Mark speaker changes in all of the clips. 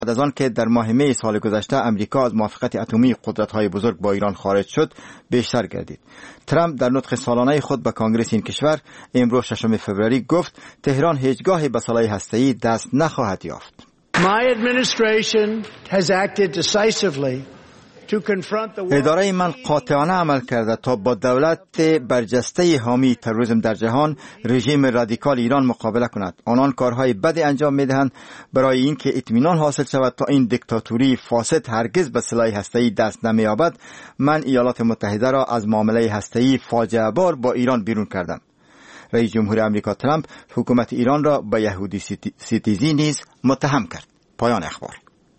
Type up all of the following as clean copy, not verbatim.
Speaker 1: بعد از آن که در ماه می سال گذشته امریکا از موافقت اتمی قدرت‌های بزرگ با ایران خارج شد بیشتر گردید. ترامپ در نطق سالانه خود به کنگره این کشور امروز 6 فوریه گفت تهران هیچگاه به سلاح هسته‌ای دست نخواهد یافت.
Speaker 2: My administration has acted decisively to confront the
Speaker 1: اداره من قاطعانه عمل کرده تا با دولت برجسته حامی تروریسم در جهان رژیم رادیکال ایران مقابله کند. آنان کارهای بدی انجام میدهند برای اینکه اطمینان حاصل شود تا این دیکتاتوری فاسد هرگز به سلاح هسته‌ای دست نمی‌یابد. من ایالات متحده را از معامله هسته‌ای فاجعه بار با ایران بیرون کردم. رئیس جمهور آمریکا ترامپ حکومت ایران را به یهودی ستیزی نیز متهم کرد. پایان اخبار.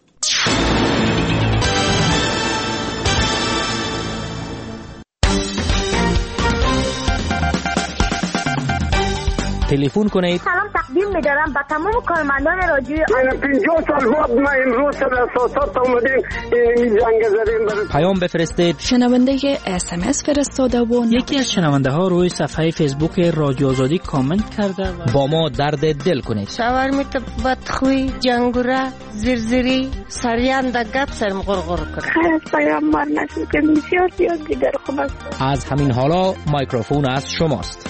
Speaker 3: تلفن کنید.
Speaker 4: سلام تقدیم می‌دارم به تمام کارمندان رادیو.
Speaker 5: 50 سال بعد ما امروز سر اساسات اومدیم این جنگ زدیم.
Speaker 3: پیام بفرستید.
Speaker 6: شنونده SMS فرستاده و
Speaker 7: یکی از شنونده ها روی صفحه فیسبوک رادیو آزادی کامنت کرده و
Speaker 3: با ما درد دل کنید.
Speaker 8: شاورمیت بدخوی جنگوره زرزری سریان د گپ سرم غرغر کرد.
Speaker 4: خیلی پیام مار نشد که بسیار زیاد دیگر خوب است.
Speaker 3: از همین حالا مایکروفون از شماست.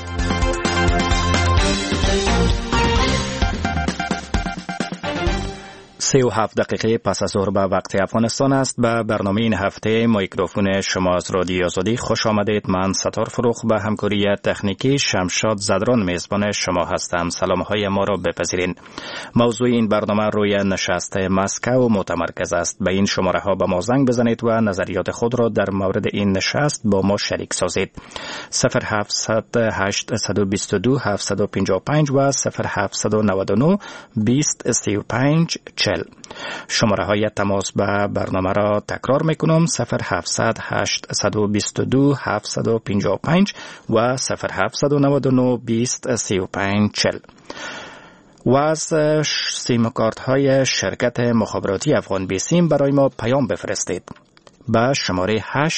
Speaker 9: 37 دقیقه پس از ظهر به وقت افغانستان است. به برنامه این هفته میکروفون شما از رادیو آزادی خوش آمدید. من ستار فروخ به همکاری تکنیکی شمشاد زدران میزبان شما هستم. سلام‌های ما را بپذیرین. موضوع این برنامه روی نشست مسکو متمرکز است. به این شماره ها به ما زنگ بزنید و نظریات خود را در مورد این نشست با ما شریک سازید. 0700 822 755 و 0799 20 35 40. شماره های تماس به برنامه را تکرار میکنم: 0700 822 755 و 0799 20 35 40. و از سیم کارت های شرکت مخابراتی افغان بیسیم برای ما پیام بفرستید. به شماره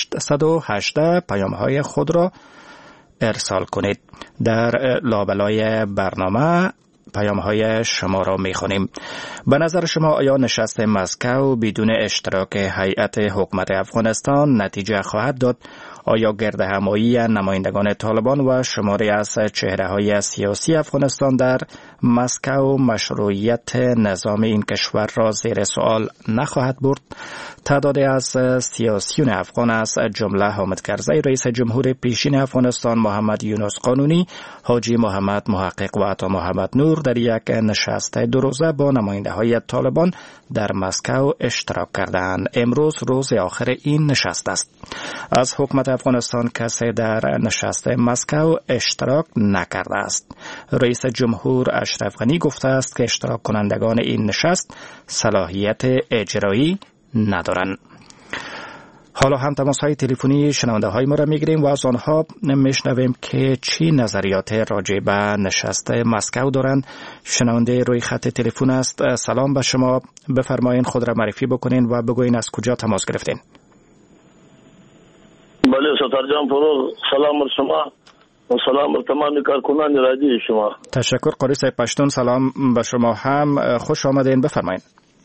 Speaker 9: 818 پیام های خود را ارسال کنید. در لابلای برنامه پیام های شما را می خوانیم. به نظر شما آیا نشست مسکو بدون اشتراک هیئت حکومت افغانستان نتیجه خواهد داد؟ آیا گرد همایی نمایندگان طالبان و شماری از چهره های سیاسی افغانستان در مسکو مشروعیت نظام این کشور را زیر سوال نخواهد برد؟ تعدادی از سیاسیون افغان از جمله حامد کرزی رئیس جمهور پیشین افغانستان، محمد یونس قانونی، حاجی محمد محقق و عطا محمد نور در یک نشست دو روزه با نماینده های طالبان در مسکو اشتراک کردند. امروز روز آخر این نشست است. از حکومت افغانستان کسی در نشست مسکو اشتراک نکرده است. رئیس جمهور اشرف غنی گفته است که اشتراک کنندگان این نشست صلاحیت اجرایی ندارند. حالا هم تماس های تلفنی شنونده های ما را میگیریم و از آنها میشنویم که چی نظریات راجع به نشست مسکو دارند. شنونده روی خط تلفن است. سلام به شما، بفرمایین خود را معرفی بکنین و بگوین از کجا تماس گرفتین.
Speaker 10: بله ستار جان فروغ، سلام بر شما و سلام بر تمام کارکنان رادیو شما.
Speaker 9: تشکر قاری صاحب پشتون. سلام به شما هم، خوش آمدین، بفرمایین.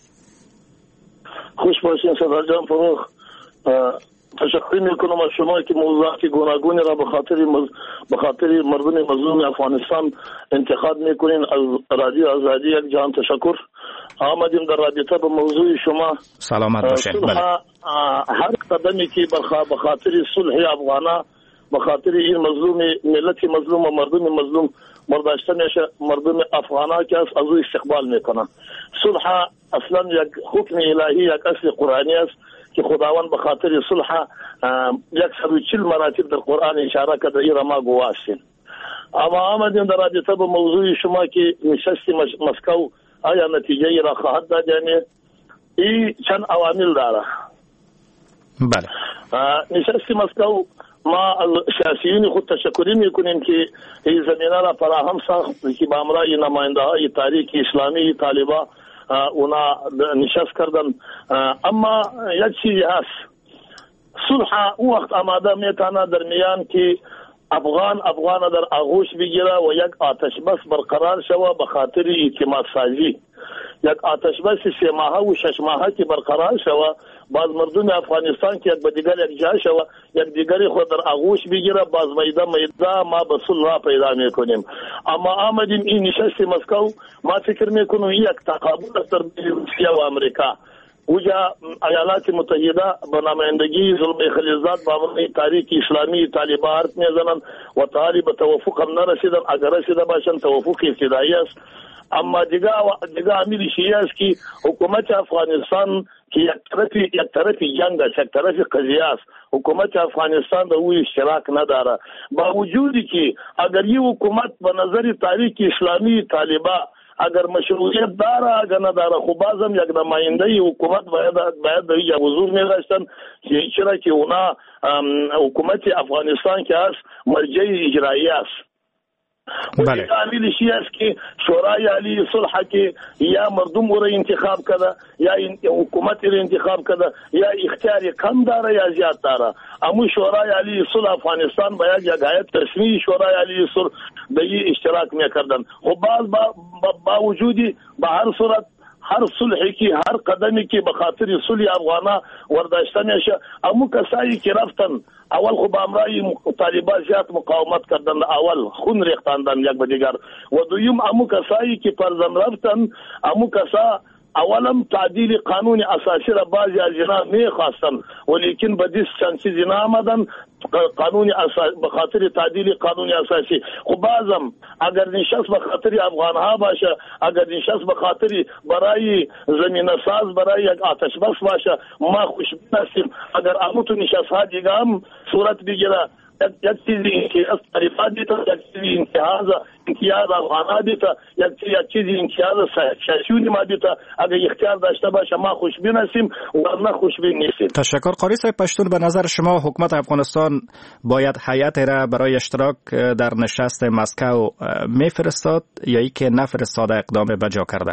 Speaker 10: خوش باشین ستار جان فروغ. تشکر میکنم از شما که موضوعات گوناگون را به خاطر مردم مظلوم افغانستان انتخاب میکنین. از رادیو آزادی یک جان تشکر. آمدیم در رابطه با موضوع شما.
Speaker 9: سلامت باشین.
Speaker 10: هر قدمی که به خاطر صلح افغانا، به خاطر این مظلوم ملت مظلوم و مردم مظلوم برداشته میشه، مردم افغانا که از او استقبال میکنن. صلح اصلا یک حکم الهی، یک اصل قرآنی است که خداوند به خاطر صلح 140 مراتب در قرآن اشاره کرده. این را ما گواهیم. اما آمدیم در رابطه با موضوع شما که نشست مسکو آیا نتیجه ای را خواهد داد؟ یعنی این چند عوامل داره.
Speaker 9: بله.
Speaker 10: نشست مسکو ما از سیاسیین خود تشکری میکنیم که این زمینه را فراهم ساخت که با همراه نماینده های تحریک اسلامی طالبان اونا نشست کردن. اما یک چیزی هست، صلح او وقت آماده میتونه در میان که افغان در آغوش بگیره و یک آتش بس برقرار شوه به خاطر اعتماد سازی. یک آتش بس 3 ماهه و 6 ماهه که برقرار شوه، باز مردم افغانستان که یک به دیگر یک جا شوه، یک دیگری خود در آغوش بگیره، باز میده ما به صلح را پیدا میکنیم. اما آمدیم این نشست مسکو، ما فکر میکنم یک تقابل است در روسیه و امریکا. اوجا ایالات متحده به نمایندگی زلمه خلیلزاد با تحریک اسلامی طالبان حرف میزنند و طالب به توافق هم نرسیدن. اگر رسیده باشن توافق ابتدایی است. اما دیگه عامل شیعه است که حکومت افغانستان که یک طرفی جنگ است، یک طرفی قضیه است. حکومت افغانستان در او اشتراک نداره، با وجودی که اگر یه حکومت به نظر تحریک اسلامی طالبان اگر مشروعیت داره اگر نداره، خب بازم یک نماینده حکومت باید در اینجا حضور می‌داشتن، چرا که اونا حکومت افغانستان که است مرجع اجرایی است.
Speaker 9: بله.
Speaker 10: عامل شیعه است که شورای عالی صلح که یا مردم رو انتخاب کرده یا حکومت رو انتخاب کرده، یا اختیار کم داره یا زیاد داره. اما شورای عالی صلح افغانستان باید یک هیئت رسمی شورای عالی صلح به اشتراک میکردن. خب با وجودی به هر صورت هر صلحی که هر قدمی که به خاطر صلح افغانا ورداشته میشه، اما کسایی که رفتن اول خب امرای طالبان زیاد مقاومت کردن، اول خون ریختاندن یک به دیگر، و دویم اما کسایی که پرزن رفتن، اما کسا اولم تعدیل قانون اساسی را بعضی از اینا میخواستن ولیکن به دست چند چیزی نامدن قانون اساسی به خاطر تعدیل قانون اساسی. خب بازم اگر نشست به خاطر افغان ها باشه، اگر نشست به خاطر برای زمینه ساز برای یک آتش بس باشه، ما خوشبین هستیم. اگر اموتو نشست ها دیگه هم صورت بگیره، یک چیزی که از طریقات دیتا، یک چیزی امتیاز افغانها دیتا، یک چیزی امتیاز شاشیونی ما دیتا، اگر اختیار داشته باشه ما خوشبین هستیم ورنه خوشبین نیستیم.
Speaker 9: تشکر. قاری صاحب پشتون، به نظر شما حکومت افغانستان باید هیئت را برای اشتراک در نشست مسکو میفرستاد یا ای که نفرستاده اقدام بجا کرده؟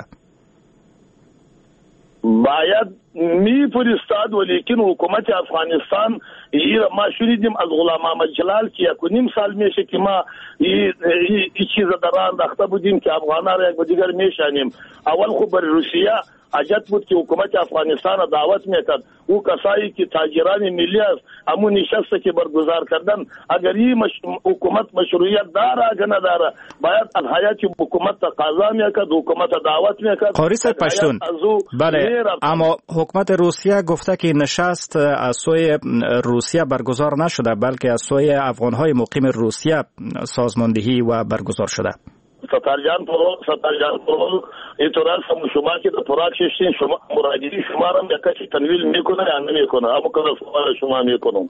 Speaker 9: باید
Speaker 10: میفرستاد ولیکن حکومت افغانستان ما شنیدیم از غلام محمد جلال که 1.5 سال میشه که ما این چیز در انداخته بودیم که افغان‌ها را یک به دیگر میشانیم. اول خب بر روسیه حاجت بود که حکومت افغانستان را دعوت میکرد، او کسایی که تاجران ملی است همون نشسته که برگزار کردن، اگر این حکومت مشروعیت داره اگر نداره باید از هیئت حکومت تقاضا میکرد، حکومت دعوت میکرد.
Speaker 9: قاری صاحب پشتون، بله، اما حکومت روسیه گفته که نشست از سوی روسیه برگزار نشده بلکه از سوی افغانهای مقیم روسیه سازماندهی و برگزار شده.
Speaker 10: ستارجان پرول اینطور است شما که در پراک ششتین شما مرادی شما را یکاشی تنویل میکنه یا نمیکنه، اما که سوال شما میکنم.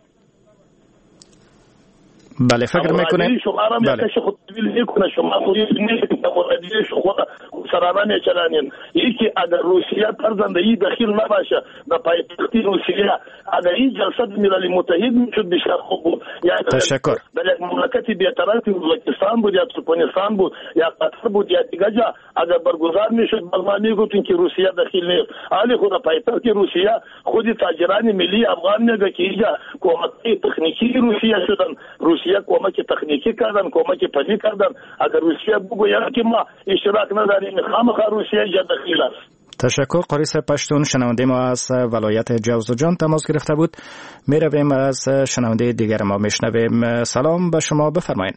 Speaker 9: بله فکر میکنه
Speaker 10: شما را یکاشی خود تنویل میکنه، شما خودی میکنه مرادی شما سرانه میچلانین. یکی اگر روسیه پرزندهی دخیل نباشه در پایتختی روسیه، اگر این جلسه ملل متحد میشد بسیار خوب بود.
Speaker 9: تشکر.
Speaker 10: در یک مملکتی بی‌طرفی ازبکستان بود یا ترکمنستان بود یا قطر بود یا دیگه جا اگر برگزار میشد ما میگفتیم که روسیه دخیل نیست. حالی خود پایتخت روسیه خودی تاجران ملی افغان میگه که اینجا کمک تکنیکی روسیه شدن، روسیه کمک تکنیکی کردن، کمک پنی کردن. اگر روسیه بگوید که ما اشتراک نداریم خامخا روسیه اینجا دخیل است.
Speaker 9: تشکر. قاری صاحب پشتون، شنونده ما از ولایت جوزجان تماس گرفته بود. می رویم از شنونده دیگر ما میشنویم. سلام به شما، بفرمایید.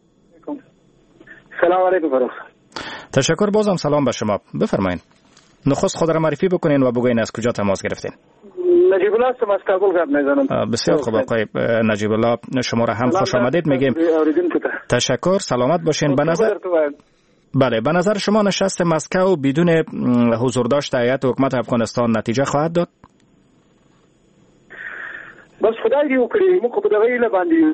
Speaker 5: سلام علیکم فروخ.
Speaker 9: تشکر. بازم سلام به شما، بفرمایید. نخست خود را معرفی بکنین و بگوین از کجا تماس گرفتین.
Speaker 5: نجیب الله هستم از کابل گپ میزنم.
Speaker 9: بسیار خوب آقای نجیب الله، شما را هم خوش آمدید میگیم. تشکر، سلامت باشین. به نظر شما نشست مسکو بدون حضور داشت هیئت حکومت افغانستان نتیجه خواهد داد؟
Speaker 5: بس خدای دې وکړي موږ په دغه ایله باندې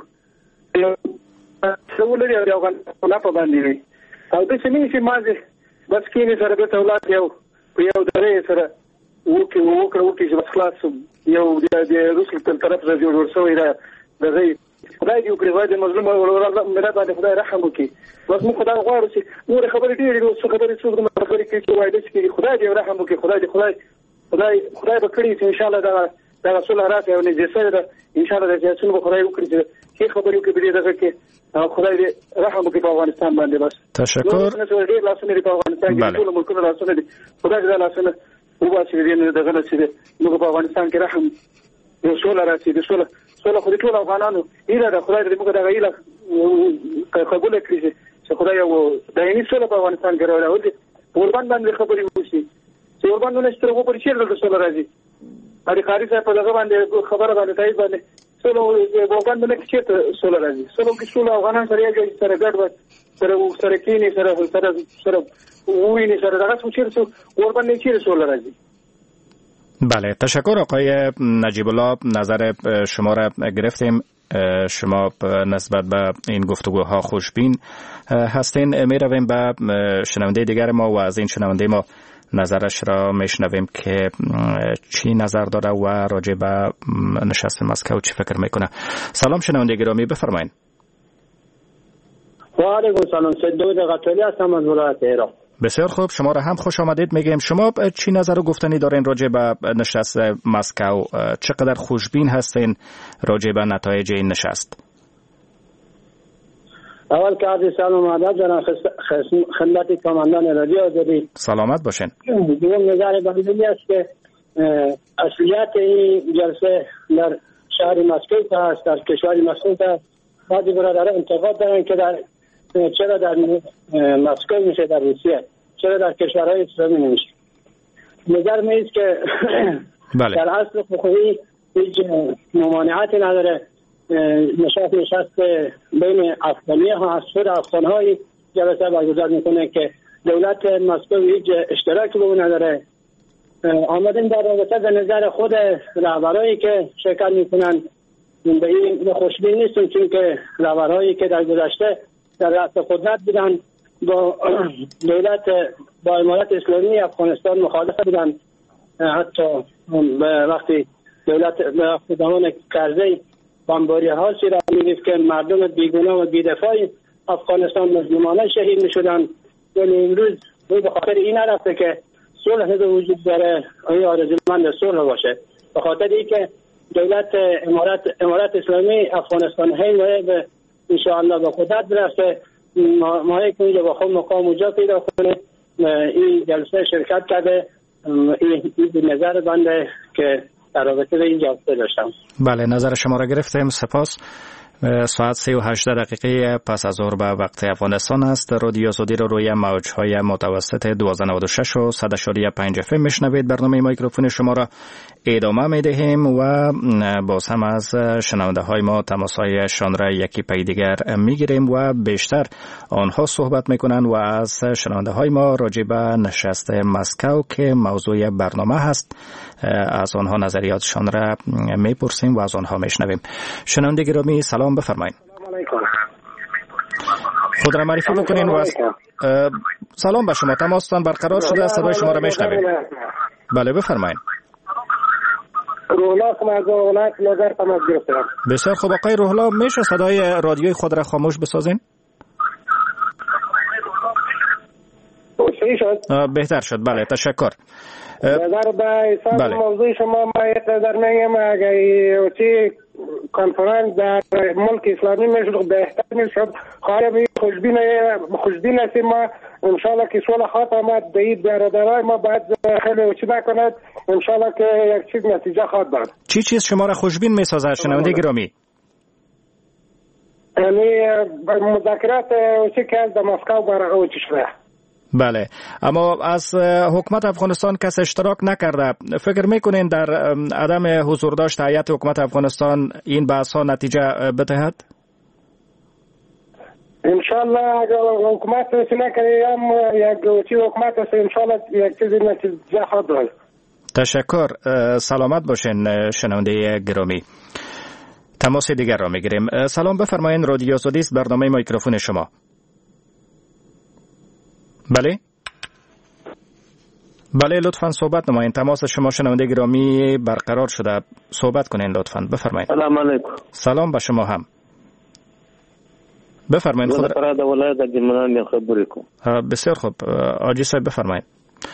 Speaker 5: څو لري او افغانستان په باندې وي او د سیمې چې مازه بس کې سره به تولات یو درې سره وکړو چې بس خلاص یو د روس تر طرف راځي جوړ شوی دا دغه خدای دې وکړي وای د مظلوم ولر ملت باندې خدای رحم وکړي. بس موږ خدای غواړو چې نور خبرې ډېرې څه خبرې څه خبرې کوي چې وای د چې خدای دې رحم وکړي، خدای به کړی چې ان شاء الله دا رسول راته او نه جسد ان شاء الله د جسد به خدای وکړي چې خبرې وکړي به دغه کې خدای دې رحم وکړي په افغانستان باندې. بس
Speaker 9: تشکر.
Speaker 5: ډېر لاسونه دي په افغانستان کې، ټول ملکونه لاسونه دي. خدای دې لاسونه وباسي دې نه دغه نشي دي. موږ په افغانستان کې رحم یو سوله راشي، د سوله خو دې ټول افغانانو ایله ده. خدای دې موږ دغه ایله قبول کړي چې خدای یو دایمي سوله په افغانستان کې راوړي. وربان باندې خبرې وشي چې وربان نه ستر وګ پر چیرته د سوله راځي. هرې قاری صاحب په دغه باندې خبره باندې تایید باندې سوله وربان باندې چیرته سوله راځي. سوله کې سوله افغانان سره یې سره ګډ سره کینی سره ویني سره دغه څه چیرته وربان نه چیرته سوله راځي.
Speaker 9: بله، تشکر آقای نجیب الله، نظر شما را گرفتیم. شما نسبت به این گفتگوها خوشبین هستین. می رویم به شنونده دیگر ما و از این شنونده ما نظرش را میشنویم که چی نظر داره و راجع به نشست مسکو چی فکر میکنه. سلام شنونده گرامی، بفرمایید.
Speaker 11: و علیکم سلام، سید داود قتالی هستم از ولایت هرات.
Speaker 9: بسیار خوب، شما را هم خوش آمدید میگیم. شما چی نظر و گفتنی دارین راجع به نشست مسکو؟ چقدر خوشبین هستین راجع به نتایج این نشست؟
Speaker 11: اول که عرض سلام و ادب دارم خدمت کامندان رادیو آزادی.
Speaker 9: سلامت باشین.
Speaker 11: دوم نظر بنده است که اصلیت این جلسه در شهر مسکو هست، در کشور مسکو. بعضی برادران انتقاد دارن که چرا در مسکو میشه، در روسیه، چرا در کشورهای اسلامی نمیشه. نظر من است که در اصل حقوقی هیچ ممانعتی نداره. نشست بین افغانیه ها هست، خود افغان های جلسه برگزار میکنه که دولت مسکو هیچ اشتراکی به اون نداره. آمدیم در رابطه به نظر خود رهبرایی که شرکت میکنن به این خوشبین نیستیم، چون که رهبرهایی که در گذشته در رأس قدرت بودن با دولت با امارت اسلامی افغانستان مخالف بودن. حتی وقتی دولت به زمان کرزی بمباری ها را میگفت که مردم بیگناه و بی‌دفاع افغانستان مظلومانه شهید میشدن، ولی امروز به خاطر این نرفته که صلح به وجود داره، آرزومند صلح باشه. به خاطر اینکه دولت امارت اسلامی افغانستان به ان شاء الله به قدرت برسه، ما که اونجا با خود مقام اونجا پیدا کنه. این جلسه شرکت کرده. این نظر بنده که در رابطه به این جلسه داشتم.
Speaker 9: بله، نظر شما را گرفتیم، سپاس. ساعت 38 دقیقه پس از ظهر به وقت افغانستان است. رادیو آزادی رو روی موج‌های متوسط 1296 و 100.5 FM میشنوید. برنامه میکروفون شما را ادامه میدهیم و باز هم از شنونده های ما تماس‌هایشان را یکی پی دیگر میگیریم و بیشتر آنها صحبت میکنن و از شنونده های ما راجع به نشست مسکو که موضوع برنامه هست از آنها نظریاتشان را میپرسیم و از آنها میشنویم. شنونده گرامی سلام، بفرمایید. خود را معرفی بکنین و سلام به شما. تماستان برقرار شده است، صدای شما را میشنویم. بله بفرمایید.
Speaker 5: روحلا از ولایت نظر تماس گرفتم.
Speaker 9: بسیار خوب آقای روحلا، میشه صدای رادیوی خود را خاموش بسازین؟ بهتر شد. بله تشکر.
Speaker 5: نظر به حساب موضوع شما ما در میگم اگه چی کنفرانس در ملک اسلامی میشد بهتر میشد. خواهی خوشبین هستیم ما انشالله که صلح خاتمه دهید برادرای ما باید خیلی چی نکند، انشالله که یک چیز نتیجه خواهد داد.
Speaker 9: چی چیز شما را خوشبین میسازد شنونده گرامی؟
Speaker 5: یعنی مذاکرات چی که در مسکو برای چی شده.
Speaker 9: بله، اما از حکومت افغانستان کس اشتراک نکرده. فکر میکنین در عدم حضور داشت هیئت حکومت افغانستان این بحث ها نتیجه بدهد؟
Speaker 5: انشالله اگر حکومت نکنه هم یک چیز حکومت است، انشالله یک چیز نتیجه خواهد داد.
Speaker 9: تشکر. سلامت باشین شنونده گرامی. تماس دیگر را میگیریم. سلام، بفرمایید. رادیو آزادی است، برنامه میکروفون شما. بله لطفاً صحبت نمایید. تماس شما شنونده گرامی برقرار شده، صحبت کنین لطفاً. بفرمایید.
Speaker 12: سلام علیکم.
Speaker 9: سلام به شما هم. بفرمایید.
Speaker 12: خود فراد ولایت گلمنان خبری کو.
Speaker 9: بسیار خوب. آجی صاحب بفرمایید.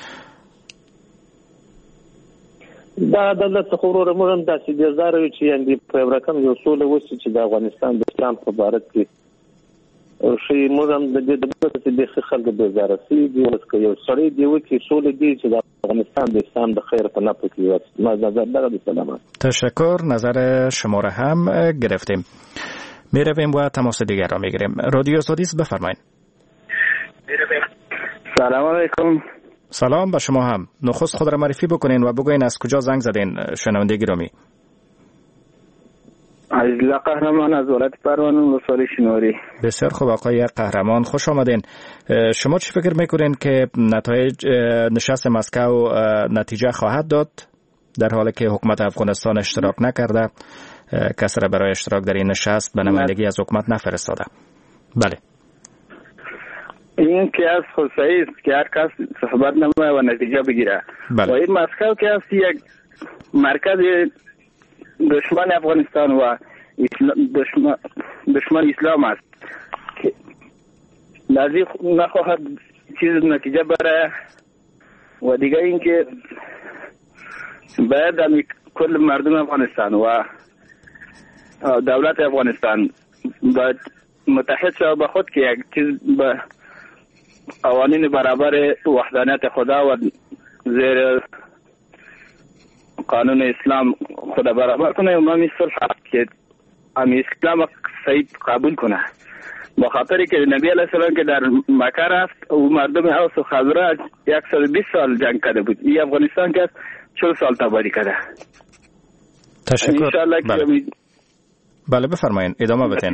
Speaker 12: دا دولت خبرو موږ د سیدزارو چې اندی په رقم یو سول وسی چې د افغانستان د اسلام په اړه کې شي مودم د دې د خلک به زارسي دی ولکه یو سړی دی چې سولې دی چې د افغانستان د اسلام د خیر په نپو کې واسه ما نظر دغه سلامت.
Speaker 9: تشکر، نظر شما را هم گرفتیم. می رویم و تماس دیگر را می گیریم. رادیو آزادی است، بفرمایید.
Speaker 13: سلام علیکم.
Speaker 9: سلام به شما هم. نخست خود را معرفی بکنین و بگوین از کجا زنگ زدین شنونده گرامی.
Speaker 13: عزیز قهرمان از ولایت پروان ولسوالی شینواری.
Speaker 9: بسیار خوب آقای قهرمان، خوش آمدین. شما چی فکر میکنین که نتایج نشست مسکو نتیجه خواهد داد در حالی که حکومت افغانستان اشتراک نکرده، کسی را برای اشتراک در این نشست به نمایندگی از حکومت نفرستاده؟ بله.
Speaker 13: این که از خصوصی است که هر کس صحبت نمایه و نتیجه بگیره.
Speaker 9: بله.
Speaker 13: و این مسکو که است یک مرکز دشمن افغانستان و دشمن اسلام است که نزدیک نخواهد چیز نتیجه بره. و دیگه این که باید کل مردم افغانستان و دولت افغانستان باید متحد شود به خود که یک چیز به قوانین برابر وحدانیت خدا و زیر قانون اسلام خدا برابر کنه و ما صلح که اسلام صحیح قبول کنه. با خاطری که نبی علیه السلام که در مکه رفت و مردم اوس و خزرج 120 سال جنگ کرده بود، این افغانستان که 40 سال تباری کرده.
Speaker 9: تشکر.
Speaker 13: انشالله
Speaker 9: بله. بله بفرمایید، ادامه بدین.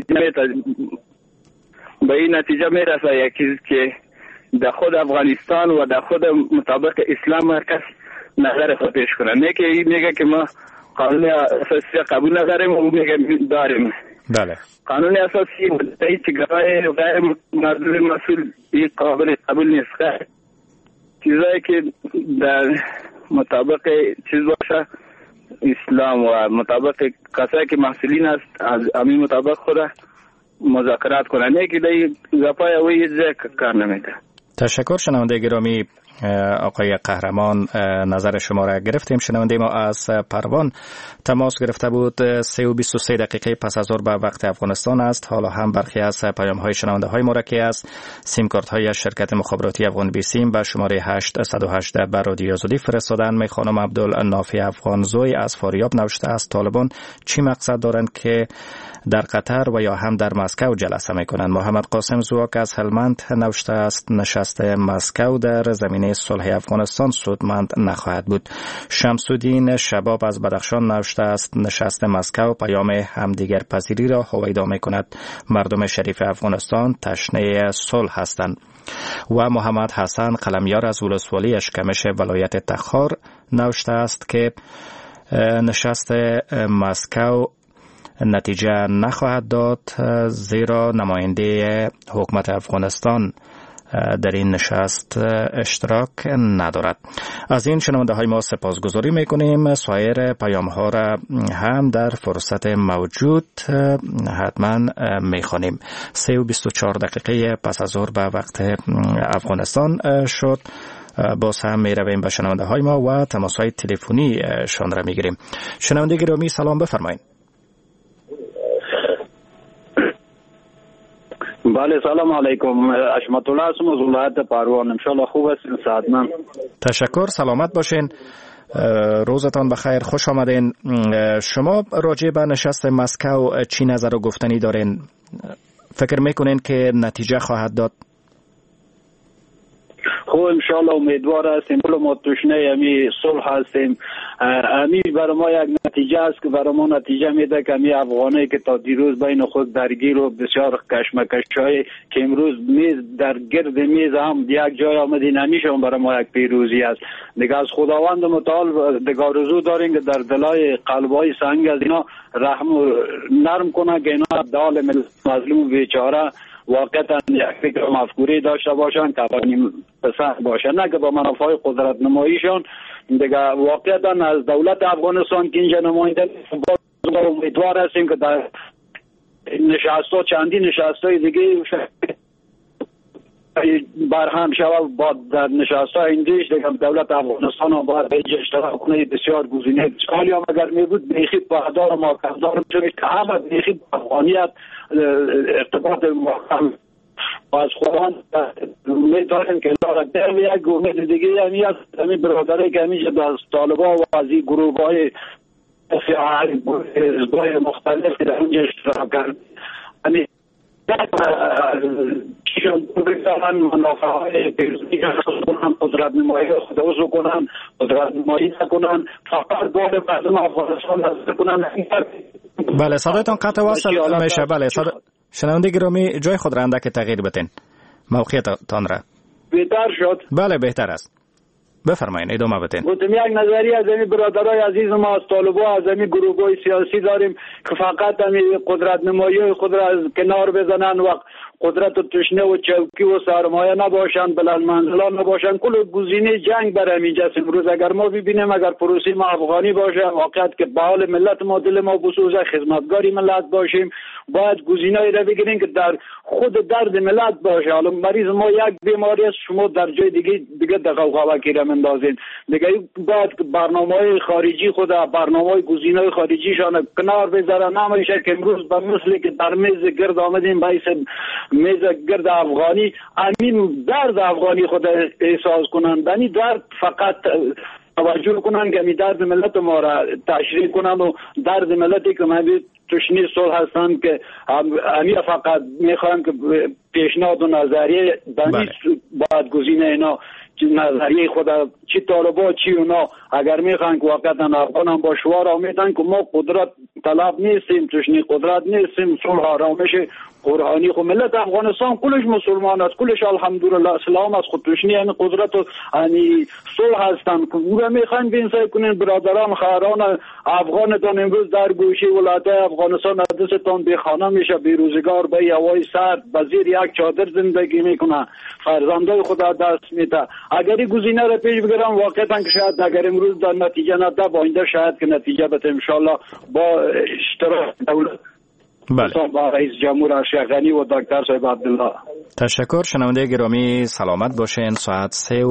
Speaker 13: به این نتیجه میرسه یک چیز که در خود افغانستان و در خود مطابق اسلام مرکز نظر خود پیش کنه. نه که این میگه که ما قانون اساسی قبول نداریم و میگه داریم.
Speaker 9: بله.
Speaker 13: قانون اساسی مدعی که غیر مردم مسئول این قابل قبول نیست. چیزایی که در مطابق چیز باشه اسلام و مطابق کسایی که مسئولین است از همین مطابق خود مذاکرات کنه. نه که در گپای اوی کار نمیده.
Speaker 9: تشکر. شنونده گرامی آقای قهرمان، نظر شما را گرفتیم. شنونده ما از پروان تماس گرفته بود. 3:23 دقیقه پس از ظهر به وقت افغانستان است. حالا هم برخی از پیام های شنونده های ما را که از سیم کارت های شرکت مخابراتی افغان بی سیم به شماره 818 بر رادیو آزادی فرستادن. می خانم عبدالنافی افغانزوی از فاریاب نوشته است طالبان چی مقصد دارند که در قطر و یا هم در مسکو جلسه میکنند. محمد قاسم زواک از هلمند نوشته است نشست مسکو در زمینه صلح افغانستان سودمند نخواهد بود. شمس‌الدین شباب از بدخشان نوشته است نشست مسکو پیام همدیگر پذیری را هویدا میکند. مردم شریف افغانستان تشنه صلح هستند. و محمد حسن قلمیار از ولسوالی اشکمش ولایت تخار نوشته است که نشست مسکو نتیجه نخواهد داد زیرا نماینده حکومت افغانستان در این نشست اشتراک ندارد. از این شنونده های ما سپاسگزاری میکنیم. سایر پیام ها را هم در فرصت موجود حتما میخوانیم. 3:24 دقیقه پس از ظهر به وقت افغانستان شد. باز هم می رویم به شنونده های ما و تماس های تلفنی شان را میگیریم. شنونده گرامی سلام، بفرمایید.
Speaker 14: بله سلام علیکم. اشمت الله هستم از ولایت پروان. انشالله خوب هستین، سعادتمند.
Speaker 9: تشکر، سلامت باشین. روزتان بخیر، خوش آمدین. شما راجع به نشست مسکو چی نظر و گفتنی دارین؟ فکر میکنین که نتیجه خواهد داد؟
Speaker 14: خب انشالله امیدوار هستیم. ما تشنه امی صلح هستیم. امی برای ما یک نتیجه است که برای ما نتیجه میده که امی افغانایی که تا دیروز بین خود درگیر و بسیار کشمکش‌های که امروز میز در گرد میز هم یک جای آمدین، همیشون برای ما یک پیروزی است. دیگه از خداوند متعال دیگه آرزو داریم که در دلای قلب‌های سنگ از اینا رحم و نرم کنه که اینا دال مظلوم بیچاره واقعا یک فکر مفکوری داشته باشن که پسند باشن، نه که با منافع قدرت نماییشان دیگه واقعا از دولت افغانستان که اینجا نماینده امیدوار هستیم که در نشست‌ها چندین نشست‌های دیگه برهم شود. با در نشست‌های ایندیش دیگه دولت افغانستان هم باید به اشتراک کنه. بسیار گزینه اشکالی هم اگر میبود بیخی پهدار ما کردار میشد که همه بیخی افغانیت ارتباط محکم از خودان امید داریم که در یک امید دیگه همی از همین برادره که همیشه از طالبان و از این گروه های حزبای مختلف در اونجا اشتراک کرد یعنی چیشون بگذارن منافع های پیروزی کنن، قدرت نمایی خود عضو کنن، قدرت نمایی نکنن، فقط دور مردم افغانستان نظر کنن.
Speaker 9: بله صدایتان قطع وصل میشه. بله شنونده گرامی جای خود را اندک تغییر بتین، موقعیتان را.
Speaker 14: بهتر شد؟
Speaker 9: بله بهتر است، بفرمایید ادامه بدین.
Speaker 14: گفتم یک نظریه از این برادرای عزیز ما از طالبان از این گروه‌های سیاسی داریم که فقط همین قدرت نمایی خود را از کنار بزنن و قدرت و تشنه و چوکی و سرمایه نباشن، بلند منزلان نباشن. کل گزینه جنگ بر همینجاست. امروز اگر ما ببینیم اگر پروسی ما افغانی باشه، واقعیت که به حال ملت ما دل ما بسوزه، خدمتگاری ملت باشیم، باید گزینه‌ای را بگیریم که در خود درد ملت باشه. حالا مریض ما یک بیماری است، شما در جای دیگه دغدغه را مندازین. دیگه باید برنامه‌های خارجی خود، برنامه‌های گزینه‌های خارجیشان کنار بذارن. نمیشه که امروز به مثلی که در میز گرد آمدیم به میز گرد افغانی همین درد افغانی خود احساس کنن، یعنی درد فقط توجه کنن که همین درد ملت ما را تشریح کنن و درد ملتی که همین تشنه صلح هستن که همین فقط میخوان که پیشنهاد و نظریه دنیش باید گزینه اینا نظریه خود چی طالبا چی اونا اگر میخوان که واقعا افغان هم با شعار آمیدن که ما قدرت طلب نیستیم، تشنه قدرت نیستیم، صلح آرامش قرآنی خود ملت افغانستان کلش مسلمان است، کلش الحمدلله اسلام است، خود تشنه یعنی قدرت و یعنی صلح هستن. که میخوان بینسای کنین برادران خواهران افغانتان امروز در گوشه ولایت افغانستان دستتان بی خانه میشه، بی روزگار به هوای سرد به زیر یک چادر زندگی میکنه، فرزندای خود دست میده. اگر این گزینه را پیش بگیرم واقعا که شاید اگر امروز در نتیجه نده با آینده شاید که نتیجه بده ان شاء الله با اشتراک دولت.
Speaker 9: بله.
Speaker 14: با رئیس جمهور اشرف غنی و دکتر صاحب عبدالله.
Speaker 9: تشکر. شنونده گرامی سلامت باشین. ساعت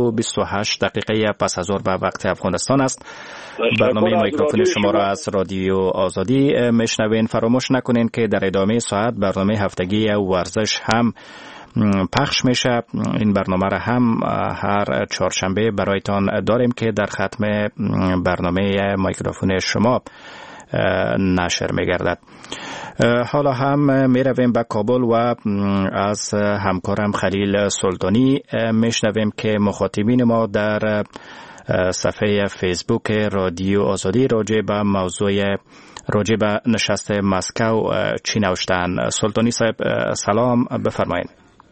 Speaker 9: 3:28 پس از ظهر به وقت افغانستان است. برنامه میکروفون شما را از رادیو آزادی میشنوین. فراموش نکنین که در ادامه ساعت برنامه هفتگی ورزش هم پخش میشه. این برنامه را هم هر چهارشنبه برایتان داریم که در ختم برنامه میکروفون شما نشر میگردد. حالا هم میرویم به کابل و از همکارم خلیل سلطانی میشنویم که مخاطبین ما در صفحه فیسبوک رادیو آزادی راجع به نشست مسکو چی نوشتن. سلطانی صاحب سلام، بفرمایید.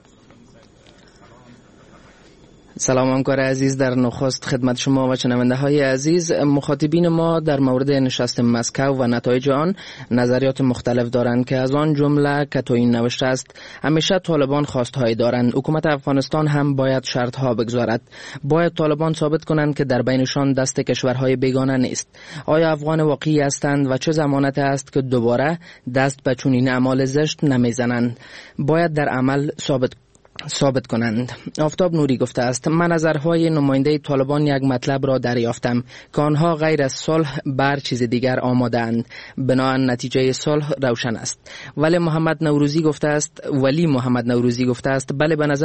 Speaker 3: سلام همکار عزیز، در نخست خدمت شما و شنونده های عزیز. مخاطبین ما در مورد نشست مسکو و نتایج آن نظریات مختلف دارند که از آن جمله که تو این نوشته است همیشه طالبان خواستهایی دارند. حکومت افغانستان هم باید شرطها بگذارد. باید طالبان ثابت کنند که در بینشان دست کشورهای بیگانه نیست. آیا افغان واقعی هستند و چه ضمانت است که دوباره دست به چنین اعمال زشت نمیزنند؟ باید در عمل ثابت کنند. آفتاب نوری گفته است من نظرهای نماینده طالبان یک مطلب را دریافتم که آنها غیر از صلح بر چیز دیگر آماده‌اند. بنابراین نتیجه صلح روشن است. ولی محمد نوروزی گفته است بله به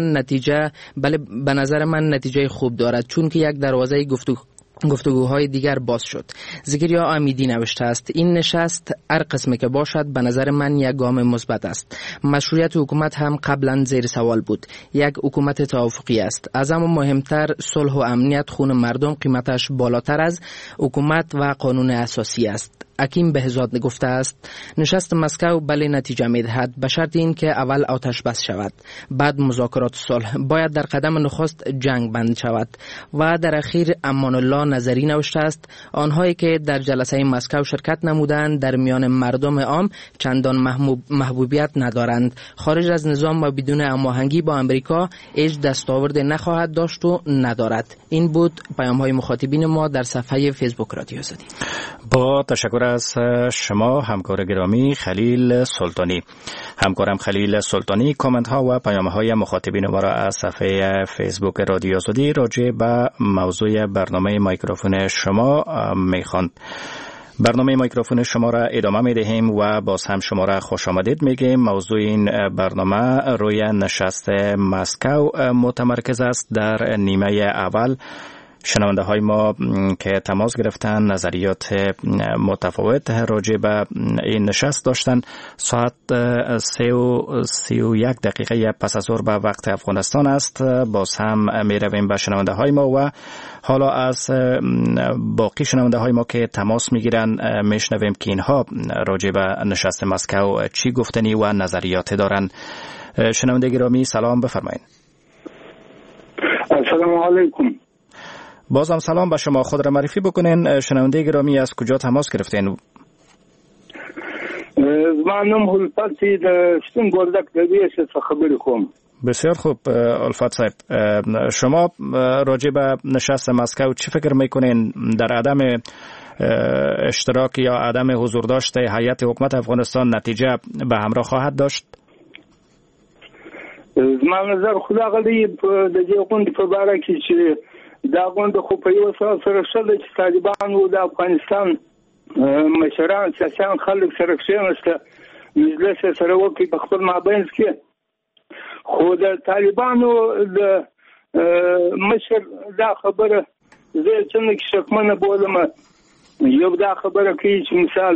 Speaker 3: نظر من نتیجه خوب دارد چون که یک دروازه گفتگوهای دیگر باز شد. زکریا امیدی نوشته است این نشست هر قسمی که باشد به نظر من یک گام مثبت است. مشروعیت حکومت هم قبلا زیر سوال بود. یک حکومت توافقی است. از اما مهمتر صلح و امنیت خون مردم قیمتش بالاتر از حکومت و قانون اساسی است. حکیم بهزاد گفته است نشست مسکو بله نتیجه می‌دهد به شرط این که اول آتش بس شود، بعد مذاکرات صلح. باید در قدم نخست جنگ بند شود. و در اخیر امان الله نظری نوشته است آنهایی که در جلسه مسکو شرکت نمودند در میان مردم عام چندان محبوبیت ندارند. خارج از نظام و بدون هماهنگی با امریکا هیچ دستاورد نخواهد داشت و ندارد. این بود پیام‌های مخاطبین ما در صفحه فیسبوک رادیو آزادی.
Speaker 9: با تشکر از شما همکار گرامی خلیل سلطانی. همکارم خلیل سلطانی کامنت ها و پیام های مخاطبین ما را از صفحه فیسبوک رادیو آزادی راجع به موضوع برنامه میکروفون شما میخواند. برنامه میکروفون شما را ادامه می دهیم و باز هم شما را خوش آمدید میگیم. موضوع این برنامه روی نشست مسکو متمرکز است. در نیمه اول شنونده های ما که تماس گرفتن نظریات متفاوت راجع به این نشست داشتن. ساعت 31 دقیقه پس از ظهر به وقت افغانستان است. باز هم می رویم به شنونده های ما و حالا از باقی شنونده های ما که تماس می گیرن می شنویم که اینها راجع به نشست مسکو چی گفتنی و نظریات دارن. شنونده گرامی سلام، بفرمایید.
Speaker 13: السلام علیکم.
Speaker 9: بازم سلام به شما. خود را معرفی بکنین. شنونده گرامی از کجا تماس گرفتین؟
Speaker 13: منم الفتی د شتون گردک د دې خبرې کوم.
Speaker 9: بسیار خوب الفت صاحب، شما راجع به نشست مسکو چی فکر میکنین؟ در عدم اشتراک یا عدم حضور داشته هیئت حکومت افغانستان نتیجه به همراه خواهد داشت؟
Speaker 13: زما نظر خدا غلی د دې غونډې په باره کې چې دا غونډه خو په یو سره شله چې طالبانو د افغانستان مشران سیاسيان خلک سره کېناسته مجلس سره وکړي په خپل مابین کې. خو د طالبانو د مشر دا خبره زه څنګه کې شکمنه بولم. یو دا خبره کوي چې مثال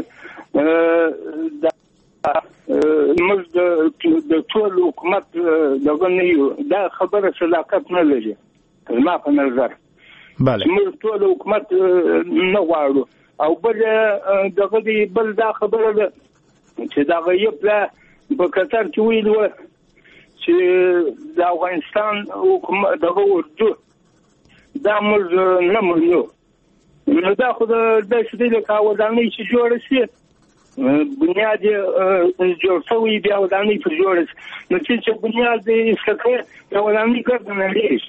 Speaker 13: موږ د ټول حکومت دغه نه یو، دا خبره صداقت نه لري زما په نظر.
Speaker 9: بله
Speaker 13: موږ ټول حکومت نه غواړو. او دغه دی بل دا خبره ده چې دا غیب لا په قطر کې ویل و چې د افغانستان حکومت دغه ورجو دا موږ نه منو. نو دا خو د شدې له ودانۍ چې جوړ شي بنیاد جوړ شوی بیا ودانۍ پر جوړ شي، نو چې بنیاد یې څه د ودانۍ ګرځنه لري.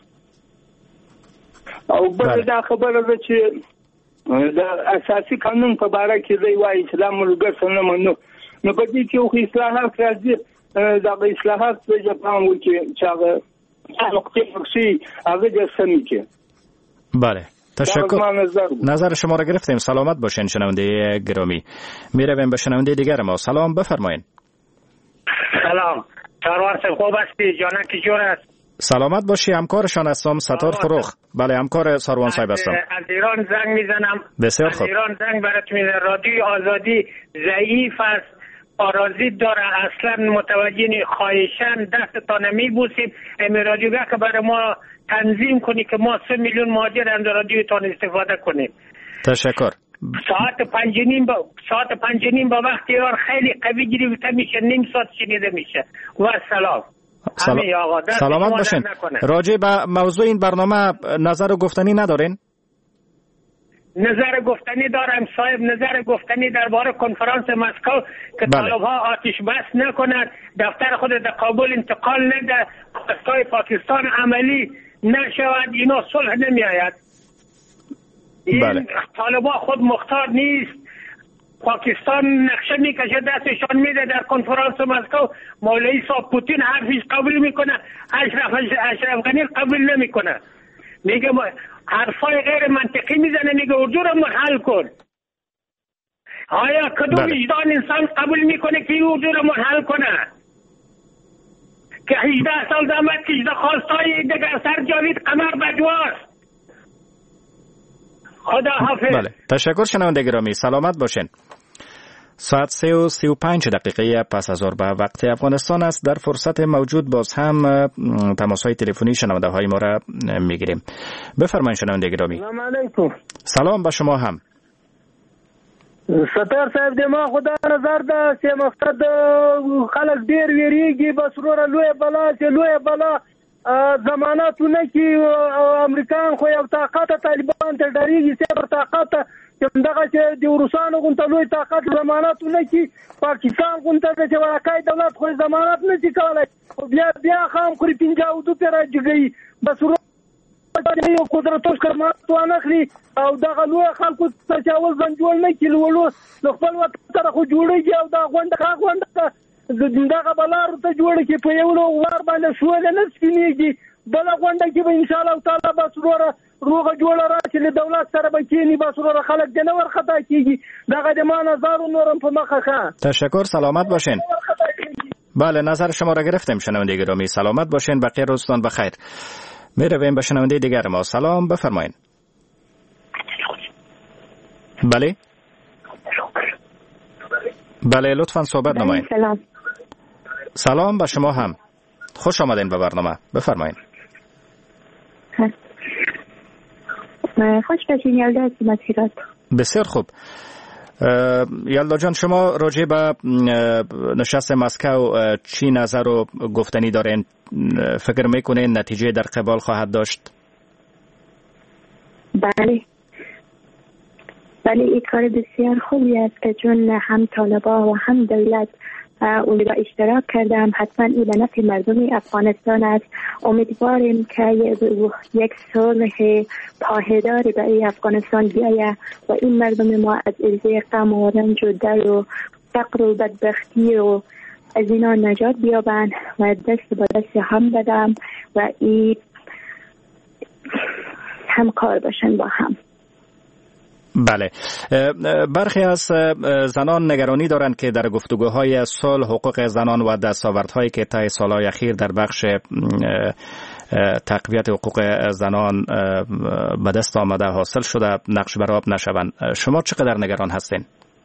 Speaker 13: او بل دا خبره ده چې د اساسي قانون په اړه کې دی وايي چې د ملګرو نه منو. نو په دې کې یو اصلاحات راځي. دا اصلاحات په جپان کې چې هغه نقطه فکسي هغه د سمي کې.
Speaker 9: بله تشکر. نظر شما را گرفتیم. سلامت باشین شنونده گرامی. میرویم به شنونده دیگر ما. سلام، بفرمایید.
Speaker 15: سلام، سروار صاحب خوب هستی؟ جانک جور است؟
Speaker 9: سلامت باشی. همکارشان هستم ستار فروخ. بله همکار سروان صاحب هستم.
Speaker 15: از ایران زنگ میزنم.
Speaker 9: بسیار خوب.
Speaker 15: از ایران زنگ براتون میزنم. رادیوی آزادی ضعیف است، پارازیت داره، اصلا متوجه خواهشان دستتان میبوسیم. امی رادیو که برای ما تنظیم کنی که ما 3 میلیون مهاجر از رادیوتان استفاده کنیم.
Speaker 9: تشکر.
Speaker 15: ساعت 5:30 با وقت ایران خیلی قوی گرفته میشه، نیم ساعت شنیده میشه. و سلام.
Speaker 9: سلامت باشین. راجع به موضوع این برنامه نظر گفتنی ندارین؟
Speaker 15: نظر گفتنی دارم صاحب. نظر گفتنی درباره کنفرانس مسکو که طالب‌ها آتش بس نکنند، دفتر خود در کابل انتقال نده، خواستای پاکستان عملی نشود، اینا صلح نمی آید. این طالب‌ها خود مختار نیست. پاکستان نقشه میکشه دستشان میده در کنفرانس مسکو. مولوی صاحب پوتین حرفش قبول میکنه، اشرف غنی قبول نمیکنه. میگه حرفای غیر منطقی میزنه، میگه اردو رو منحل کن. آیا کدوم وجدان انسان قبول میکنه که اردو رو منحل کنه؟ که 18 سال دامد کشیده خواستای دیگر سر جاوید قمر بجواست. خدا حافظ.
Speaker 9: بله تشکر شنونده گرامی. سلامت باشین. ساعت 3:35 دقیقه پس از ظهر به وقت افغانستان است. در فرصت موجود باز هم تماس‌های تلفنی شنونده های ما را میگیریم. بفرمایید شنونده گرامی.
Speaker 16: سلام علیکم.
Speaker 9: سلام به شما هم.
Speaker 16: ستار صاحب د ما خدا نظر ده چې مقصد خلک ډیر ویریږي، بس وروره لوی بلا چې لوی بلا ضمانتونه کې امریکایان خو یو طاقت طالبان ته ډاریږي چې طاقت چې دغه چې د روسانو غونډه لوی طاقت ضمانتونه کې پاکستان غونډه چې ورکای دولت خو ضمانت نه شي کولای، بیا خام خوري 52 پر راځي، بس یو قدرتوش کارمات وانخلي او دغه لوی خلکو تجاوز جوړ نه کیلولو نو خپل وطن سره خو جوړیږي او دا غونډه دغه بلارو ته جوړ کی په یو وار باندې شول نه سپینیږي، بل غونډه کې به ان شاء الله تعالی بس روغه جوړه راشي له دولت سره به کینی بس خلک د نور خطا کیږي دغه د ما نظر نورم په مخه ښه.
Speaker 9: تشکر، سلامت باشین. بله، نظر شما را گرفتیم شنونده گرامی، سلامت باشین، بقیه روزتان بخیر. می رویم به شنونده دیگر ما. سلام، بفرمایید. بله بله، لطفا صحبت نمایید. سلام به شما هم، خوش آمدین به برنامه، بفرمایید.
Speaker 4: خوش باشین یلدا از مسیرات.
Speaker 9: بسیار خوب. یلدا جان، شما راجع به نشست مسکو چی نظر و گفتنی دارین؟ فکر میکنین نتیجه در قبال خواهد داشت؟
Speaker 4: بله، این کار بسیار خوبی است که چون هم طالبان و هم دولت اون را اشتراک کردم، حتما این به نفع مردم افغانستان است. امیدواریم که یک صلح پایدار برای افغانستان بیاید و این مردم ما از عرضه غم و رنج و درد و فقر و بدبختی و از اینا نجات بیابند و دست با دست هم بدم و این همکار باشن با هم.
Speaker 9: بله، برخی از زنان نگرانی دارند که در گفتگوهای صلح حقوق زنان و دستاوردهایی که طی سالهای اخیر در بخش تقویت حقوق زنان به دست آمده حاصل شده نقش برآب نشوند. شما چقدر نگران هستین؟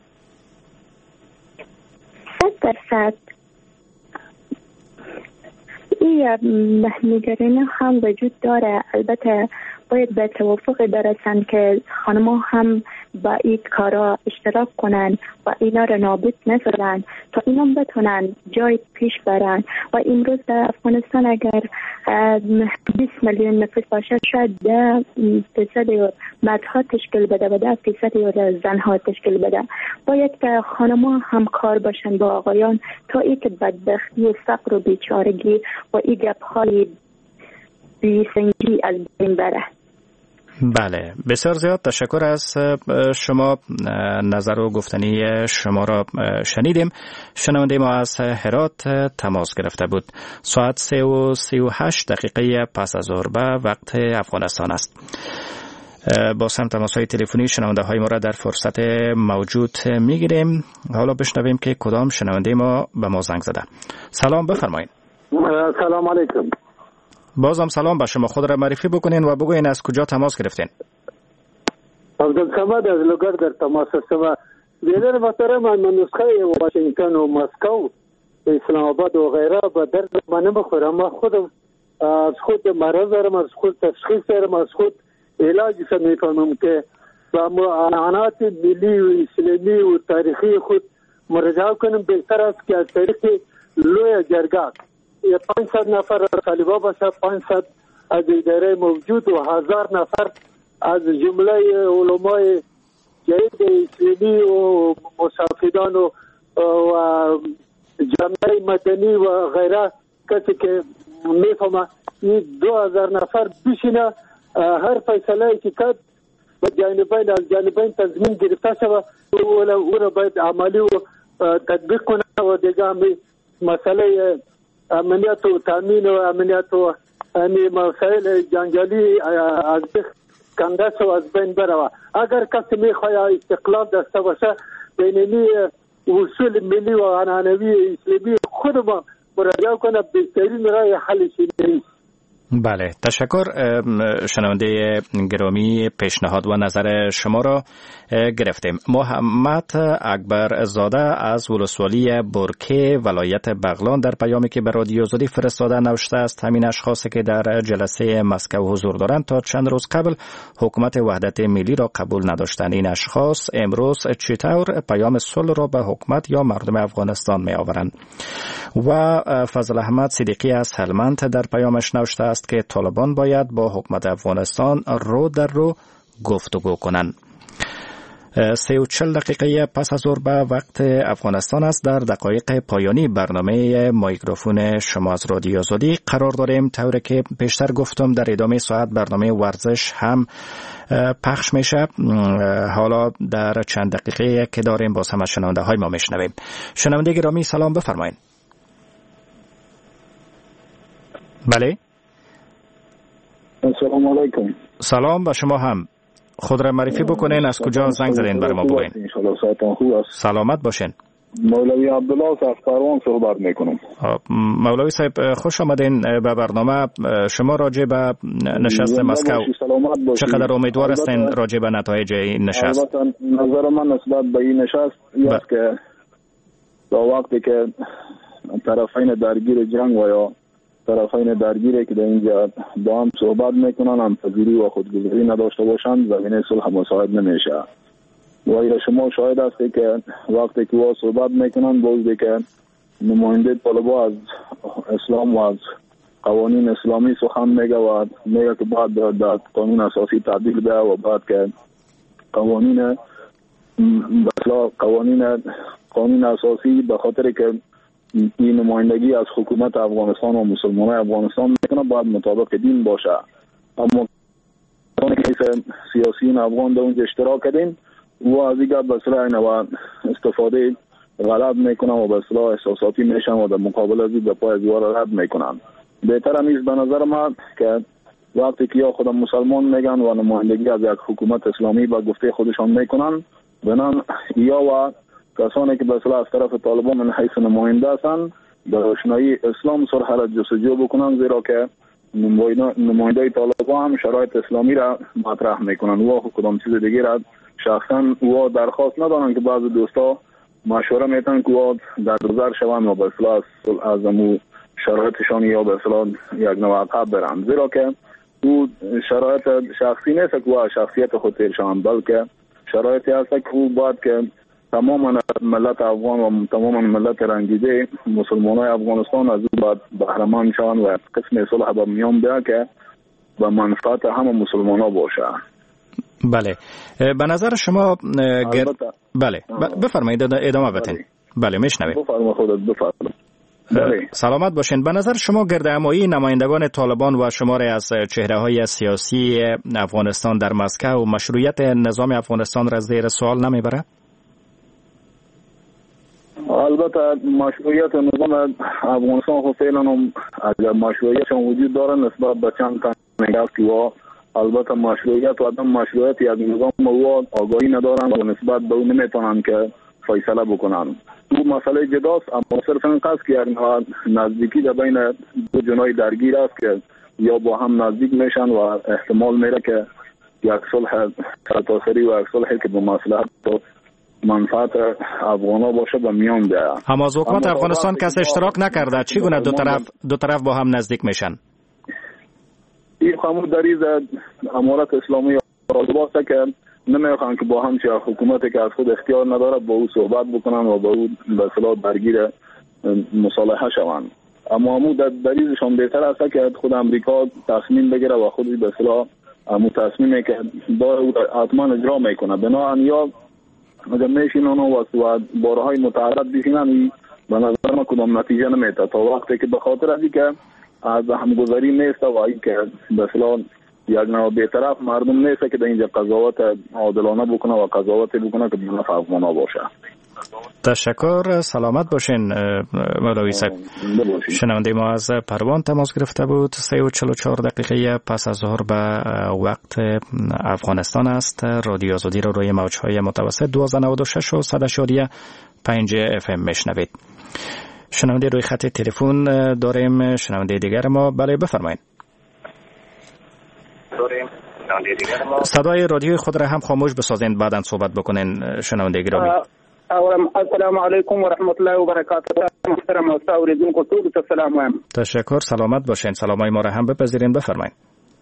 Speaker 4: 100% این نگرانی هم وجود داره. البته باید به توافق برسن که خانم‌ها هم با این کارا اشتراک کنن و اینا را نابود نسازن تا اینا بتونن جای پیش برن. و امروز در افغانستان اگر 20 میلیون نفر باشه، شاید 10% مردها تشکیل بده و 10% زنها تشکیل بده. باید که خانم‌ها هم کار باشن با آقایان تا اینکه بدبختی و فقر و بیچارگی و این گپ‌های بی‌سنجی از بین بره.
Speaker 9: بله، بسیار زیاد تشکر از شما. نظر و گفتنی شما را شنیدیم. شنونده ما از هرات تماس گرفته بود. ساعت 3:38 پس از ظهر به وقت افغانستان است. با هم تماس‌های تلفنی شنونده های ما را در فرصت موجود میگیریم. حالا بشنویم که کدام شنونده ما به ما زنگ زده. سلام، بفرمایید.
Speaker 5: سلام علیکم.
Speaker 9: بازم سلام به شما. خود را معرفی بکنین و بگوین از کجا تماس گرفتین.
Speaker 5: عبدالصمد از لوگر در تماس هستم. بیادر محترم، من نسخه واشنگتن و مسکو اسلام آباد و غیره به درد من نمیخورم. من خودم از خود مرض دارم، از خود تشخیص دارم، از خود علاج میفهمم که با معانات ملی و اسلامی و تاریخی خود مراجعه کنم. بهتر است که از طریق لوی جرگه 500 نفر طالبان باشه، 500 از اداره موجود و 1000 نفر از جمله علمای جدید اسلامی و مصافدان و جامعه مدنی و غیره کسی که میفهمه این 2000 نفر بشینه هر فیصله که کرد و جانبین تضمین گرفته شود او را باید عملی و تطبیق کنه و دیگه همی مسئله امنیت و تامین و امنیت و مسائل جنگلی از کندس و از بین بروه. اگر کسی میخواه استقلال داشته باشه بینی اصول ملی و عنعنوی اسلامی خود ما مراجعه کنه، بهترین راه حلش نیست.
Speaker 9: بله، تشکر. شنونده گرامی، پیشنهاد و نظر شما را گرفتیم. محمد اکبر زاده از ولسوالی برکه ولایت بغلان در پیامی که به رادیو آزادی فرستاده نوشته است همین اشخاصی که در جلسه مسکو حضور دارند تا چند روز قبل حکومت وحدت ملی را قبول نداشتند. این اشخاص امروز چطور پیام صلح را به حکومت یا مردم افغانستان می آورند؟ و فضل احمد صدیقی از هلمند در پیامش نوشته است که طالبان باید با حکومت افغانستان رو در رو گفتگو کنند. 3:40 پس از ظهر به وقت افغانستان است. در دقایق پایانی برنامه مایکروفون شما از رادیو آزادی قرار داریم. طوری که پیشتر گفتم در ادامه ساعت برنامه ورزش هم پخش میشه. حالا در چند دقیقه که داریم با هم شنونده های ما میشنویم. شنونده گرامی سلام، بفرمایید. بله
Speaker 12: السلام علیکم.
Speaker 9: سلام به شما هم. خود را معرفی بکنین، از کجا زنگ زدین بر ما بگوین. سلامت باشین.
Speaker 12: مولوی عبدالله از پروان صحبت میکنم.
Speaker 9: مولوی صاحب خوش آمدین به برنامه. شما راجع به نشست مسکو چقدر امیدوار هستین راجع به نتایج این نشست؟
Speaker 12: نظر من نسبت به این نشست است که تا وقتی که طرفین درگیر جنگ و یا طرفین درگیری که در اینجا با هم صحبت میکنن هم پذیری و خودگذاری نداشته باشند زمینه صلح مساعد نمیشه. و شما شاهد هستی که وقتی که وا صحبت میکنن بازی که نماینده طالبان از اسلام و از قوانین اسلامی سخن میگه و میگه که باید در قانون اساسی تعدیل بشه و باید که قانون اساسی به خاطر که این نمایندگی از حکومت افغانستان و مسلمانان افغانستان میکنه باید مطابق دین باشه. اما سیاسیین افغان در اونجا اشتراک کردین و از دیگر به اصطلاح و استفاده غلط میکنن و به اصطلاح احساساتی میشن و در مقابل از این به پای دیوار رد میکنن. بهتر همیست به نظر من که وقتی که یا خودم مسلمان میگن و نمایندگی از یک حکومت اسلامی با گفته خودشان میکنن بنان یا و کسانی که به اصطلاح از طرف طالبان من حیث نماینده هستن در روشنایی اسلام صلح را جستجو بکنن، زیرا که نماینده طالبان هم شرایط اسلامی را مطرح میکنن و کدام چیز دیگه را شخصا و درخواست ندارن که بعض دوستا مشوره میتن که در گذر شوند و به اصطلاح از شرایطشان یا به اصطلاح یک نوع عقب برن، زیرا که او شرایط شخصی نیست که شخصیت خود تیر شوند، بلکه شرایطی هست که او باید که تمام ملت افغان و تمام ملت رنگیده مسلمانای افغانستان از او باید بهره‌مند شوند و قسم صلح به میان بیاید که به منفعت همه مسلمان‌ها باشه.
Speaker 9: بله، به نظر شما بله بفرمایید ادامه بدین. بله میشنوید.
Speaker 12: بله.
Speaker 9: سلامت باشین. به نظر شما گردهمایی نمایندگان طالبان و شماری از چهره‌های سیاسی افغانستان در مسکو و مشروعیت نظام افغانستان را زیر سوال نمیبره؟
Speaker 12: البته مشروعیت نظام افغانستان خود فعلا اگر مشروعیتشان وجود داره نسبت به چند تا نگاه که البته مشروعیت و عدم مشروعیت یک نظام و آگاهی ندارن و نسبت به اون نمیتونن که فیصله بکنن. دو مسئله جداست، اما صرف این قصد که یک نزدیکی در بین دو جنای درگیر است که یا با هم نزدیک میشن و احتمال میره که یک صلح سرتاسری و یک صلحی که به مصلحت و منفعت افغانا باشه به میان بیاید.
Speaker 9: اما از حکومت افغانستان کس اشتراک نکرده، چگونه دو طرف با هم نزدیک میشن؟
Speaker 12: این خامور دریز امارت اسلامی باشه که نمیخوان که با هم چه حکومتی که از خود اختیار نداره با او صحبت بکنن و با او به اصطلاح درگیر مصالحه شوند. اما همون دریزشان بهتر است که خود امریکا تصمیم بگیره و خودی به اصطلاح همون تصمیمی که داره حتما اجرا میکنه. بنابراین یا اگر میشینن و بارهای متعدد بشینن به نظر من کدام نتیجه نمیده تا وقتی که به خاطر ازی که از همگذاری نیست و این که به اصطلاح یک نوع بی‌طرف مردم نیست که در اینجا قضاوت عادلانه بکنه و قضاوت بکنه که به نفع افغانا باشه.
Speaker 9: تشکر. سلامت باشین مولوی صاحب. شنونده ما از پروان تماس گرفته بود. 3:44 دقیقه پس از ظهر به وقت افغانستان است. رادیو آزادی رو روی موج‌های متوسط 1296 و 100.5 FM میشنوید. شنونده روی خط تلفن داریم. شنونده دیگر ما. بله بفرمایید. صدای رادیوی خود را هم خاموش بسازین بعداً صحبت بکنین شنونده گرامی.
Speaker 17: السلام علیکم و رحمت الله و برکاته. محترم اوریدونکو ټول ته سلام وایم.
Speaker 9: تشکر. سلامت باشین. سلامای ما را هم بپذیرین. بفرمایید.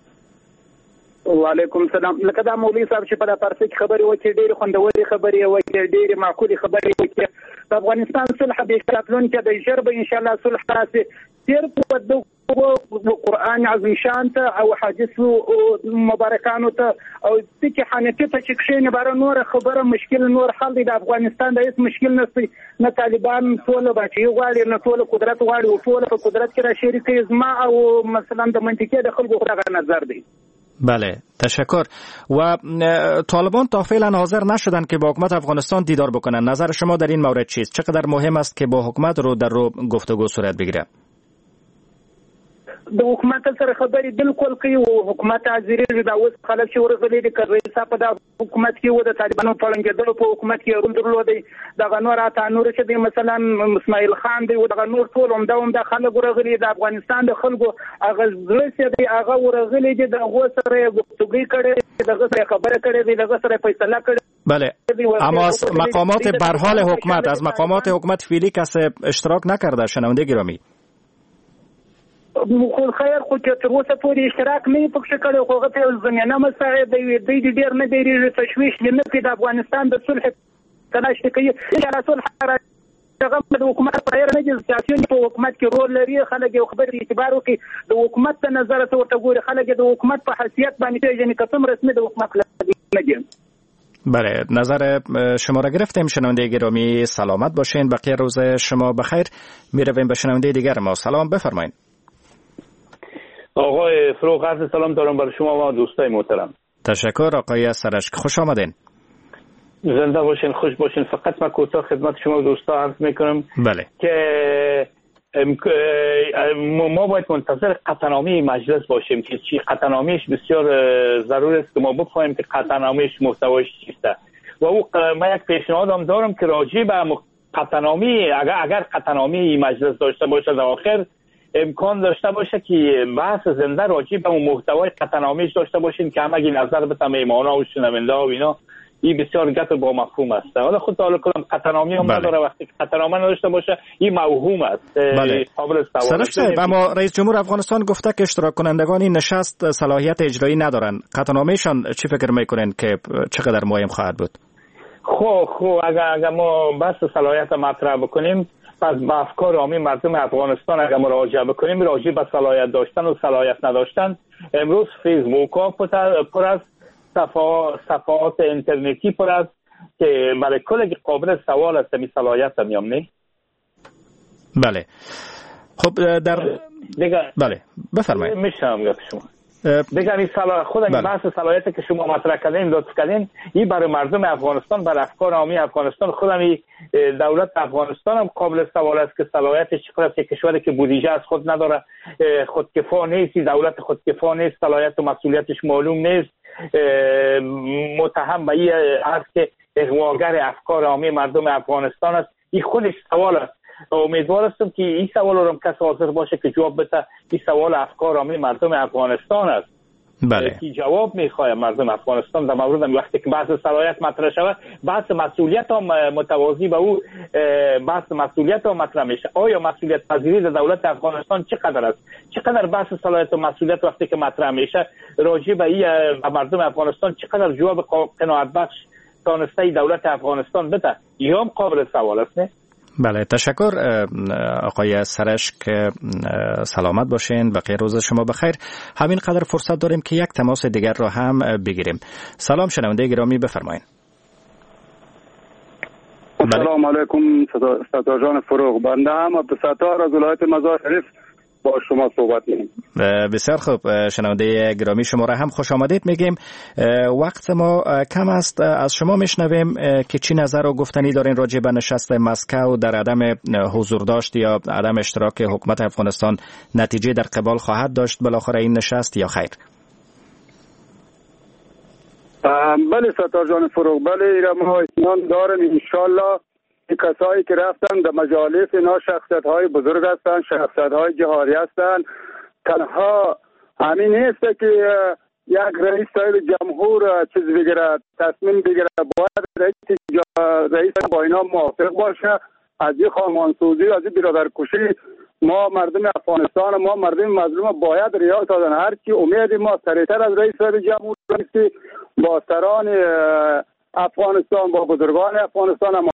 Speaker 17: و علیکم السلام. لکه دا مولوی صاحب چې په دا پارسي کې خبرې وکړي ډېرې خوندورې خبرې وکړي ډېرې معقولې خبرې وکړي. د افغانستان صلح به راتلونکي د ژر به ان شاء الله صلح راسي. تیر په دغه قرآن عظیم شان ته او حدیث مبارکانو ته او تکي حنفي ته چې کښینه بار نور خبره مشکل نور حل دی. د افغانستان د هیڅ مشکل نشته. نه طالبان ټول بچي غواړي نه ټول قدرت غواړي او ټول په قدرت کې را شریکي زما او مثلا د منطقې د خلکو غوښتنه نظر دی.
Speaker 9: بله تشکر. و طالبان تا فعلا حاضر نشدن که با حکومت افغانستان دیدار بکنن. نظر شما در این مورد چیست؟ چقدر مهم است که با حکومت رو در رو گفتگو صورت بگیره؟
Speaker 17: د حکومت سره خبرې بالکل کوي او حکومت حاضرېږي دا اوس خلک چې ورغلي دي که رئیس صاحب په دا حکومت کې و د طالبانو په ړنګېدلو په حکومت کې رول درلودی دغه نور نور چې دی مثلا اسماعیل خان دی او دغه نور ټول همدا خلک ورغلي د افغانستان د خلکو هغه زړه چې دی هغه ورغلي دي دغه سره گفتگوی کړي دغه سره خبره کړي دي دغه سره فیصله کړي.
Speaker 9: بله اما از مقامات به هر حال حکومت از مقامات حکومت فعلی کسی اشتراک نکرده شنونده گرامی؟
Speaker 17: خو خیر خو چې تر اوسه پورې اشتراک نه پکې کړی خو هغه ته زمینه مساعد دی دوی ډېر نه ډېرېږي تشویش نه کوي د افغانستان د صلح تلاش کوي چې صلح هغه د حکومت په اړه نه دي سیاسيون په حکومت کې رول لري خلک یو خبر اعتبار وکړي د حکومت په نظر ته ورته ګوري خلک د حکومت په حیثیت باندې پیژني که څومره رسمي د حکومت نه دي.
Speaker 9: بله نظر شما را گرفتیم شنونده گرامی سلامت باشین بقیه روز شما بخیر. میرویم به شنونده دیگر ما. سلام بفرمایید.
Speaker 18: آقای فروغ عرض سلام دارم برای شما و دوستای محترم.
Speaker 9: تشکر آقای سرشک خوش آمدین.
Speaker 18: زنده باشین خوش باشین. فقط من کوتاه خدمت شما و دوستا عرض میکنم
Speaker 9: بله
Speaker 18: که ما باید منتظر قطعنامه مجلس باشیم که چی قطعنامهش بسیار ضرور است که ما بفهمیم که قطعنامهش محتوایش چیسته و او من یک پیشنهادم دارم که راجع به قطعنامه اگر قطعنامه مجلس داشته باشه در آخر امکان داشته باشه که بحث زنده راجع به محتوای قطعنامهش داشته باشین که همگی نظر بدم ایمانا و شنونده و اینا این بسیار گپ با مفهوم است. حالا خود تعالی کنم قطعنامه هم نداره وقتی که قطعنامه نداشته باشه این موهوم است.
Speaker 9: بله. سرش اما رئیس جمهور افغانستان گفته که اشتراک کنندگان این نشست صلاحیت اجرایی ندارن. قطعنامهشان چی فکر میکنین که چقدر مهم خواهد بود؟
Speaker 18: خب اگر ما بحث صلاحیت مطرح بکنیم پس با افکار عامی مردم افغانستان اگر مراجعه بکنیم راجع به صلاحیت داشتن و صلاحیت نداشتن امروز فیسبوک ها پر از صفحات اینترنتی پر است که برای کل قابل سوال است می صلاحیت میام نه.
Speaker 9: بله خب در بله بفرمایید.
Speaker 18: میشم گفت شما دیگه این خود این بحث صلاحیت که شما مطرح کردین لطف کردین این برای مردم افغانستان برای افکار عامی افغانستان خود این دولت افغانستان هم قابل سوال است که صلاحیتش چقدر است. کشوری که بودجه از خود نداره خودکفا نیست دولت خودکفا نیست صلاحیت و مسئولیتش معلوم نیست متهم به این است که اغواگر افکار عامی مردم افغانستان است. این خودش سوال است. امیدوار هستم که این سوال رو کس حاضر باشه که جواب بده. این سوال افکار عامی مردم افغانستان است.
Speaker 9: بله.
Speaker 18: کی جواب میخواد مردم افغانستان در مورد وقتی که بحث صلاحیت مطرح شود بحث مسئولیت هم متوازی به او بحث مسئولیت هم مطرح میشه. آیا مسئولیت پذیری دولت افغانستان چقدر است؟ چقدر بحث صلاحیت و مسئولیت وقتی که مطرح میشه راجع به این مردم افغانستان چقدر جواب قناعت بخش تانسته دولت افغانستان بده؟ این هم قابل سوال است نه؟
Speaker 9: بله تشکر آقای سرشک سلامت باشین بقیه روز شما بخیر. همین قدر فرصت داریم که یک تماس دیگر را هم بگیریم. سلام شنونده گرامی بفرمایید.
Speaker 19: سلام علیکم ستار جان فروغ بنده هم عبدالستار از ولایت مزار شریف با شما صحبت می‌کنم.
Speaker 9: بسیار خوب شنونده گرامی شما را هم خوش آمدید میگیم. وقت ما کم است از شما میشنویم که چی نظر و گفتنی دارین راجع به نشست مسکو در عدم حضور داشت یا عدم اشتراک حکومت افغانستان نتیجه در قبال خواهد داشت بالاخره این نشست یا خیر؟
Speaker 19: بله ستار جان فروغ بله ما اطمینان داریم انشالله کسایی که رفتن در مجالس اینا شخصیت های بزرگ هستن شخصیت های جهاری هستن تنها همین نیست که یک رئیس صاحب جمهور چیز بگیره تصمیم بگیره باید رئیس با اینا موافق باشه. از این خانمانسوزی از این برادرکشی ما مردم افغانستان ما مردم مظلوم باید ریا دادن. هرچی امید ما سریعتر از رئیس صاحب جمهور با سران افغانستان با بزرگان افغانستان